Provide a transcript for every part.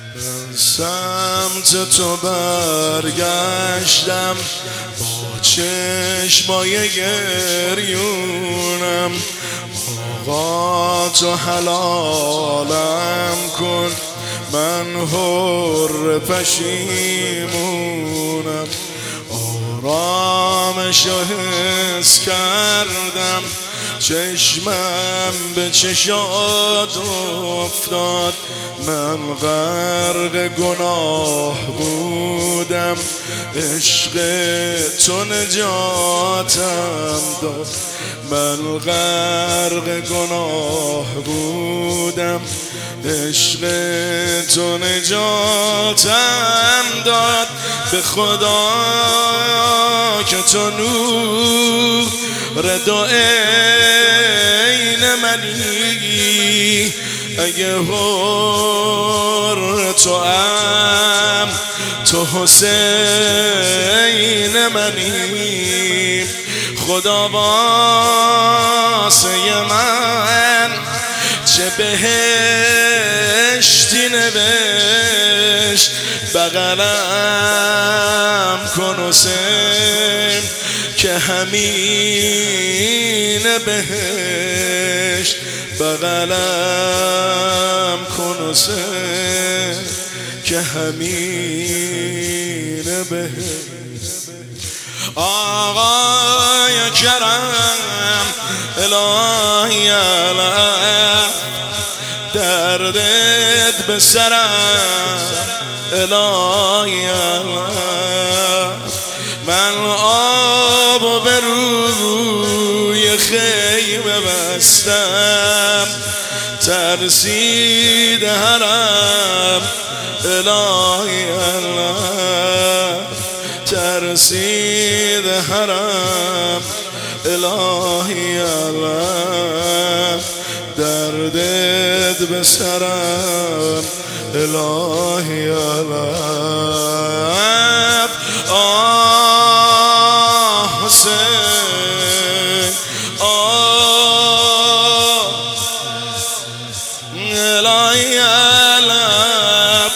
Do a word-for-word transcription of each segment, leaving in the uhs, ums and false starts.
سمت تو برگشتم با چشمای گریونم. آقا تو حلالم کن، من حر پشیمونم. آرامشو حس کردم، چشمم به چشات افتاد. من غرق گناه بودم، عشق تو نجاتم داد. من غرق گناه بودم، عشق تو نجاتم داد. به خدا که تو نور دو عین منی، اگه حر تو ام تو حسین منی. خدا واسه من چه بهشتی نوشت، بغلم کن حسین که همین بهشت. بغلم کن حسین که همین بهشت. آقای کرم الهی علم، دردت به سرم الهی علم. من آب و به روی خیمه بستم، ترسید حرم الهی علم. ترسید حرم الهی علم. دردت به سرم الهی علم. آه حسین آه الهی علم.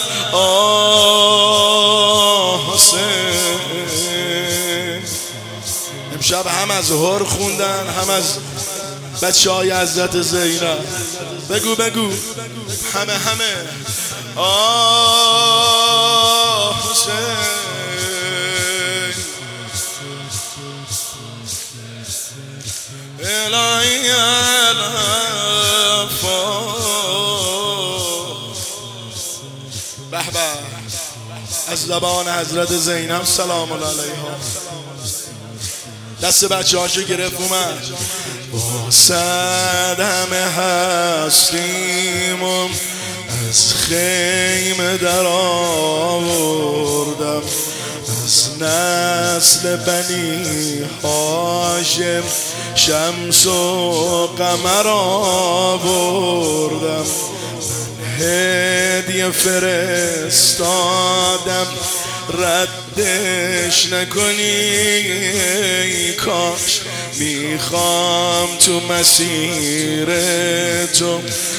آه حسین. امشب هم از هر خوندن، هم از بچه های حضرت زینب. بگو بگو همه همه. آه حسین الهی علم. به به از زبان حضرت زینب سلام الله علیها. دست بچه هاشو گرفت اومد. با صدم هستیم از خیمه در آوردم، از نسل بنی هاشم شمس و قمر آوردم. من هدیه فرستادم ردش نکنی، کاش میخوام تو مسیر تو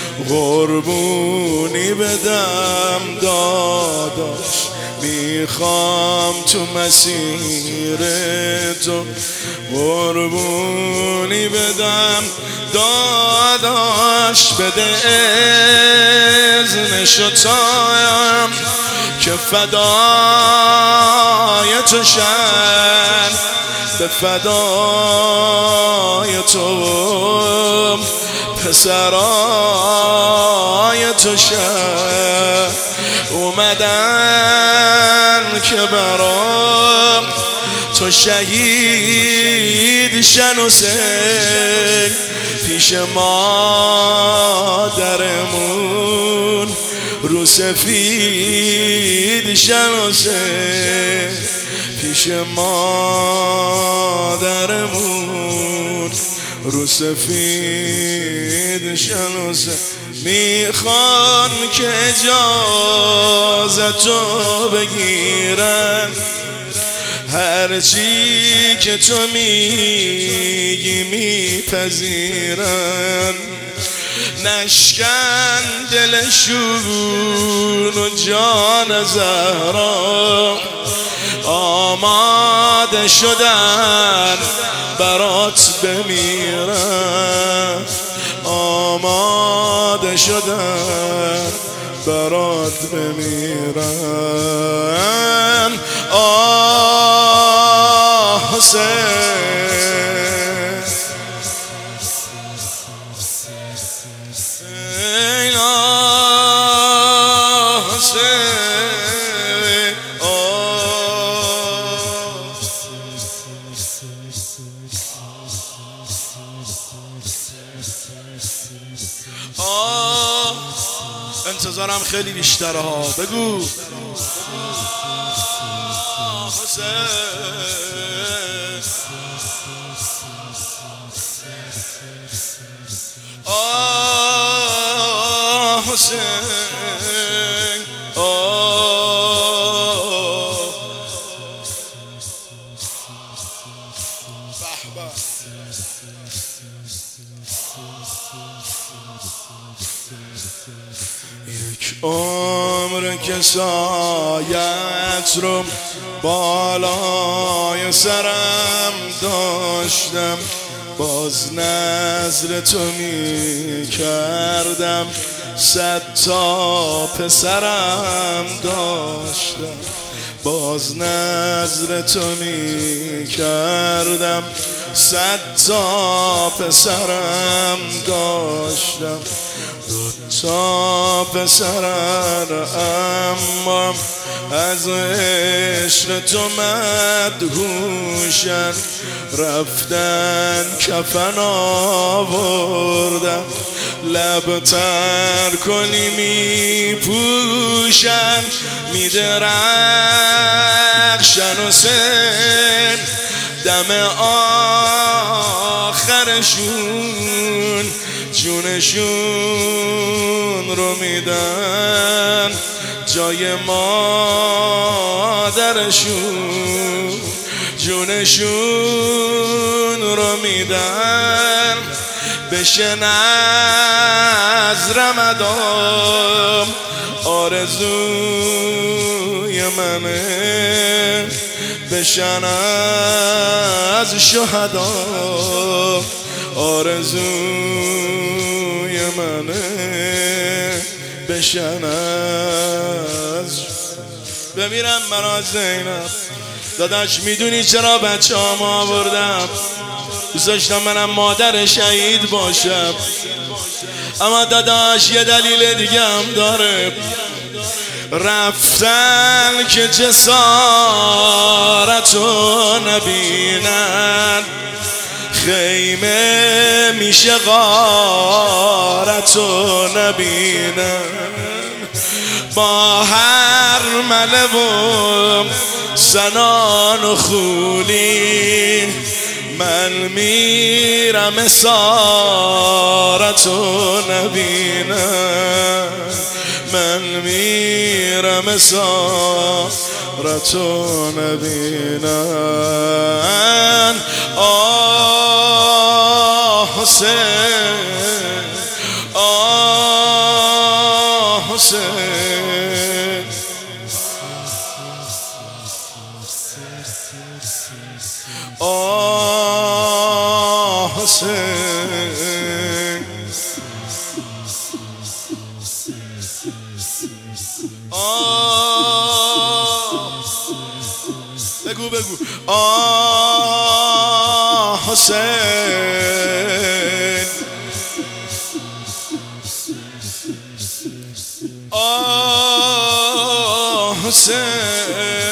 قربونی بدم داداش. میخوام تو مسیر تو قربونی بدم داداش. بده اذنشو تایم که فدای تو شن، به فدای تو پسرای تو شن. اومدن که برام تو شهید شن حسین، پیش مادرمون رو سفید شن حسین. پیش مادرمون رو سفید شن حسین. میخوان که اجازتو بگیرن، هرچی که تو میگی میپذیرن. نشکن دلشون و جان زهرا آماده شدن برات بمیرن آماده شدن برات بمیرن آه حسین آه حسین آه انتظارم خیلی بیشتره ها بگو آه حسین آه حسین آه بحبه یک عمر که سایت رو بالای سرم داشتم باز نظر تو می کردم صد تا پسرم داشتم باز نظر تو می کردم صد تا پسرم داشتم دو تا پسرم اما از عشق تو مدهوشن رفتن کفن آوردن لب تر کنی می پوشن می درخشن حسین دم آخرشون جونشون رو میدن جای مادرشون جونشون رو میدن بشه نذر رمضان آرزوی منه بشن از شهدا آرزوی منه بشن از بمیرم برا زینب داداش میدونی چرا بچه هم آوردم دوست داشتم منم مادر شهید باشم اما داداش یه دلیل دیگه هم داره رفتن که جسارتو نبینن خیمه میشه غارتو نبینن با هر مله و سنان و خولی من میرم اسارتو نبینم من میرم اسارتو نبینم آه حسین آه حسین آه حسین آه بگو بگو آه حسین آه حسین